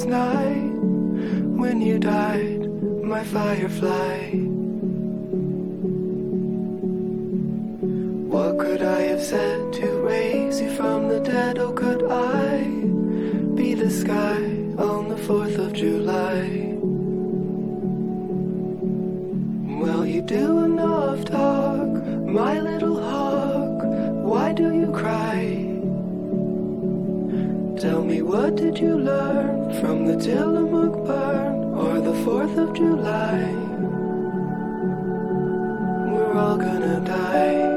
last night when you died, my firefly. What could I have said to raise you from the dead? Oh, could I be the sky on the 4th of July? Well, you do enough talk, my little hawk. Why do you cry? Tell me, what did you learn from the Tillamook burn or the 4th of July? We're all gonna die.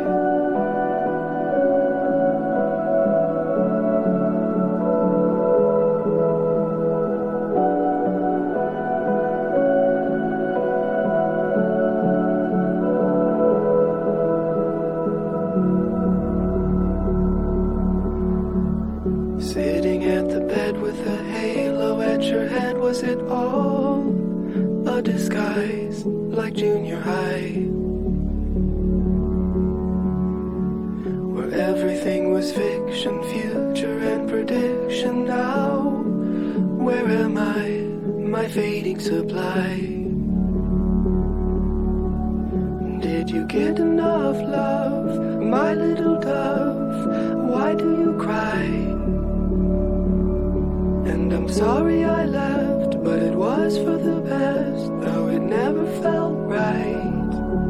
Sitting at the bed with a halo at your head, was it all a disguise like junior high? Where everything was fiction, future and prediction. Now, where am I, my fading supply? Did you get enough love, my little dove? Why do you cry? And I'm sorry I left, but it was for the best, though it never felt right.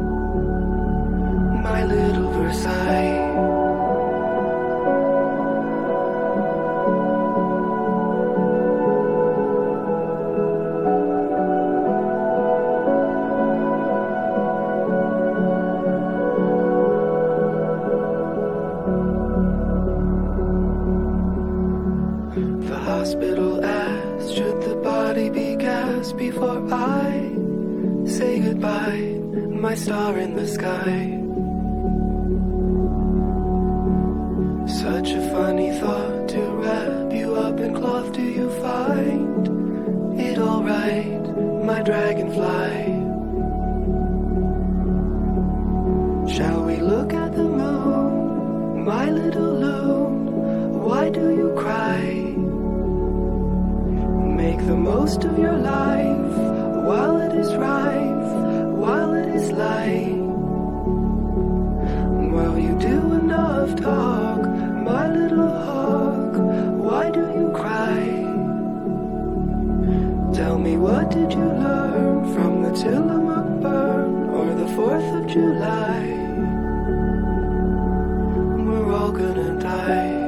My little Versailles. The hospital asked, should the body be gassed before I say goodbye, my star in the sky? Such a funny thought to wrap you up in cloth. Do you find it alright, my dragonfly? Shall we look at the moon, my little loon? Why do you cry? Make the most of your life while it is rife, while it is light. While you do enough talk, my little hawk, why do you cry? Tell me, what did you learn from the Tillamook burn or the 4th of July? We're all gonna die.